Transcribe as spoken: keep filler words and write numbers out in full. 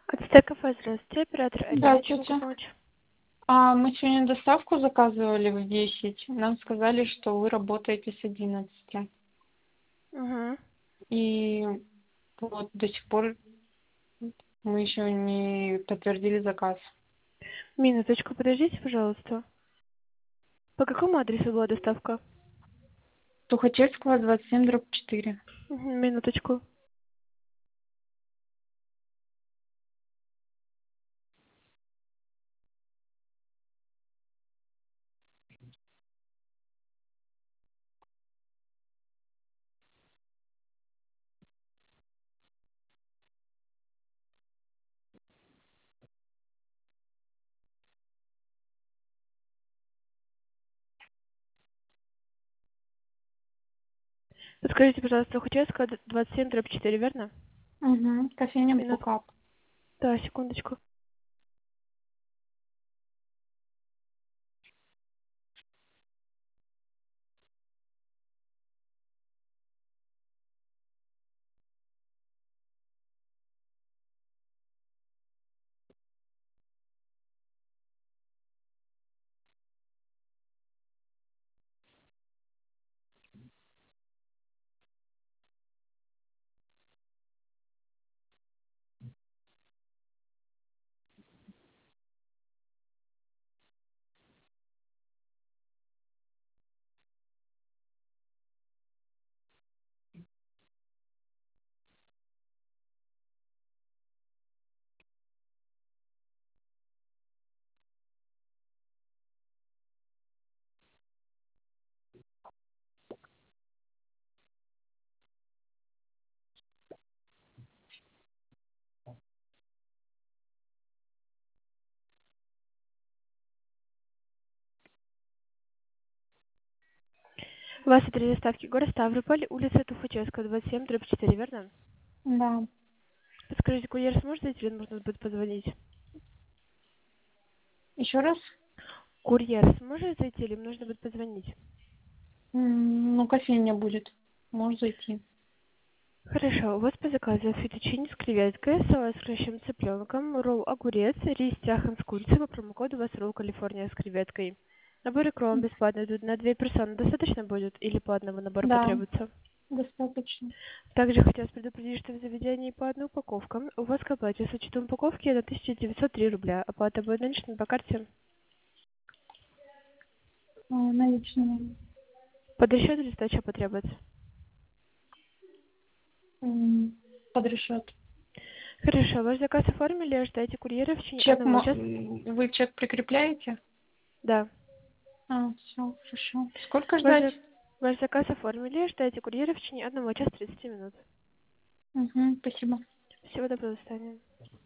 Ацтека Кафе, здравствуйте, оператор Алина, чем могу Здравствуйте. помочь? А, мы сегодня доставку заказывали в десять. Нам сказали, что вы работаете с одиннадцати. Угу. И вот до сих пор мы еще не подтвердили заказ. Минуточку, подождите, пожалуйста. По какому адресу была доставка? Тухачевского, двадцать семь, дробь четыре. Угу, минуточку. Подскажите, пожалуйста, Тухачевская, двадцать семь, дробь четыре, верно? Угу. Кофейня Минутку. Букап. Да, секундочку. У вас адрес доставки город Ставрополь, улица Тухачевская, двадцать семь, дробь четыре, верно? Да. Подскажите, курьер сможет зайти или нужно будет позвонить? Еще раз? Курьер сможет зайти или им нужно будет позвонить? М, Ну, кофейня будет. Можешь зайти. Хорошо, у вас по заказу фетучини с креветкой, салат с кращим цыпленком, ролл огурец, рис тяхан с курицей, по промокоду у вас ролл Калифорния с креветкой. Набор икром бесплатный, тут на две персоны достаточно будет или по одному набору Да, потребуется? достаточно. Также хотелось предупредить, что в заведении по одной упаковке. У вас к оплате с учетом упаковки это тысяча девятьсот три рубля. Оплата будет наличной по карте. А, наличные. Под расчет или сдача потребуется? М, Под расчет. Хорошо, ваш заказ оформили, ожидайте курьера в течение Чек, одного мо- часа. м, вы чек прикрепляете? Да. А, все, хорошо. Сколько Ваш, ждать? за- ваш заказ оформили, ожидайте курьера в течение одного часа тридцати минут. Угу, спасибо. Всего доброго, до свидания.